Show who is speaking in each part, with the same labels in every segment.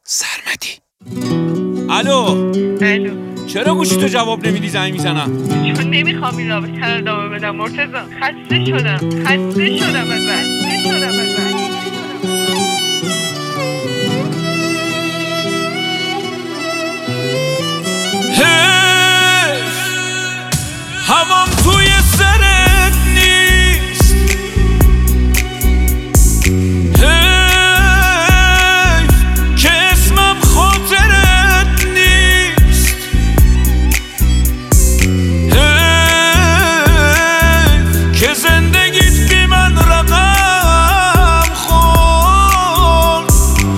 Speaker 1: سرمدی. الو چرا گوشی تو جواب نمیدی؟ زنگ میزنم
Speaker 2: چون نمیخوام این رابطه رو ادامه بدم مرتضی. خسته شدم ازت.
Speaker 1: هوام توی سرت نیست، که اسمم خاطرت نیست، که زندگیت بی من رقم خورد،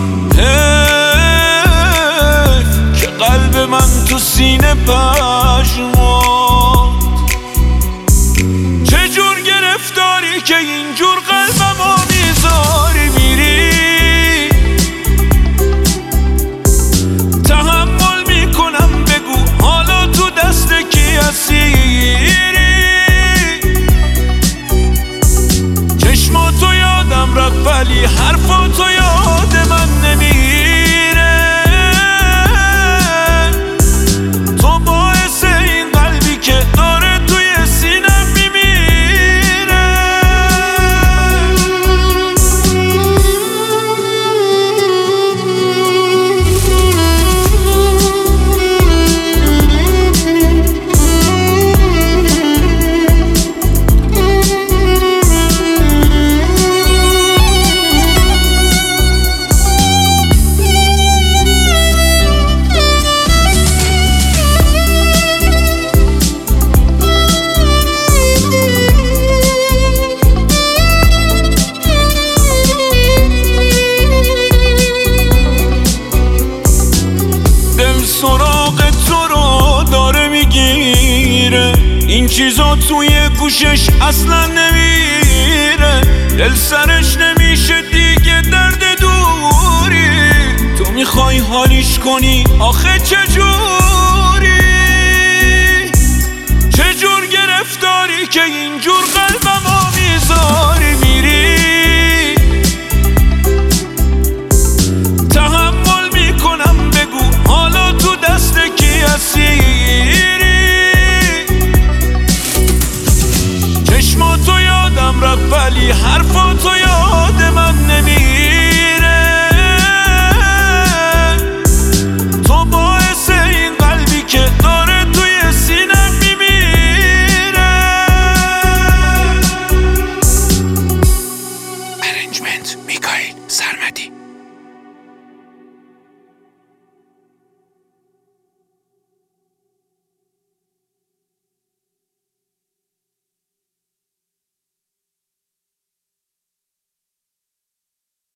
Speaker 1: که قلب من تو سینه پژمرد. چجور گرفتاری که اینجور قلبمو میذاری میری؟ تحمل میکنم بگو حالا تو دست کی اسیری؟ چشماتو یادم رفت ولی حرفاتو یاد من نمیره. تو باعث این قلبی که داره توی سینم میمیره. سراغ تو رو داره میگیره، این چیزا توی گوشش اصلا نمیره. دل سرش نمیشه دیگه درد دوری، تو میخوای حالیش کنی آخه چجوری؟ چجور گرفتاری که اینجا